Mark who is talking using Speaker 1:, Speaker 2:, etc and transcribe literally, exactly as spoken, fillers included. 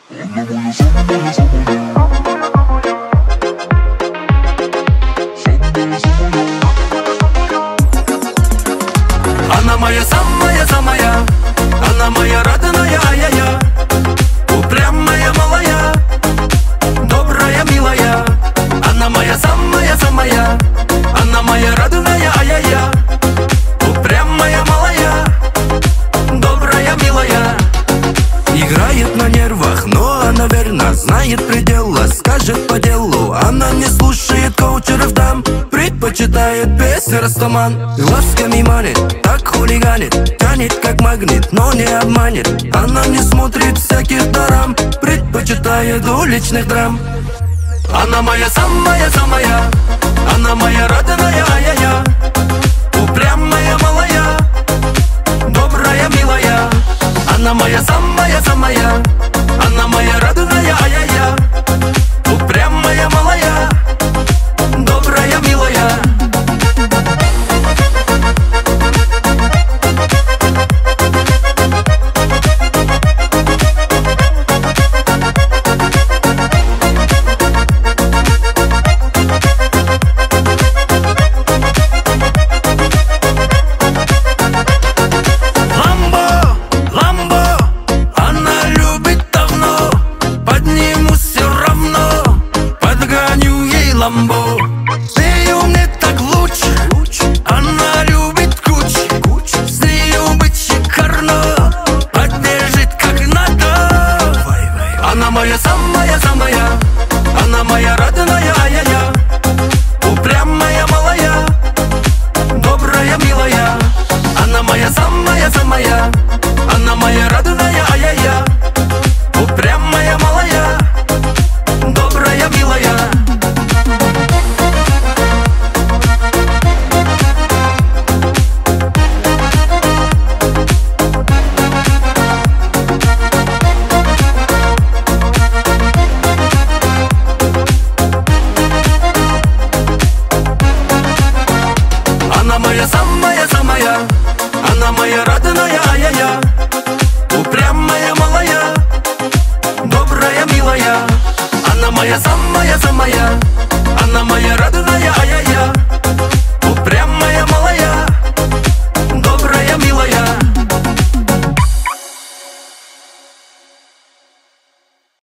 Speaker 1: Она моя самая-самая, она моя родная, ай-яй-я, упрямая, малая, добрая, милая. Она моя самая-самая, она моя родная, ай-яй-я, упрямая, малая, добрая, милая. Играет на нервах, но она верна, знает пределы, скажет по делу. Она не слушает коучеров там, предпочитает песни Растаман. Глазками манит, так хулиганит, тянет как магнит, но не обманет. Она не смотрит всяких дарам, предпочитает уличных драм. Она моя самая-самая, она моя родная, ай-яй-я, упрямая, малая, добрая, милая. Она моя самая-самая, она моя родная, ай-яй-я, упрямая, малая, добрая, милая. Ламбо, ты мне так лучше, она любит куч, с нею быть шикарно, поддержит как надо. Она моя самая-самая, она моя родная, ай-яй-я, упрямая, малая, добрая, милая. Она моя самая-самая, она моя родная, ай-яй-я, упрямая, малая, добрая, милая. Она моя самая-самая, она моя родная, ай-яй-я, упрямая, малая, добрая, милая. Она моя самая-самая,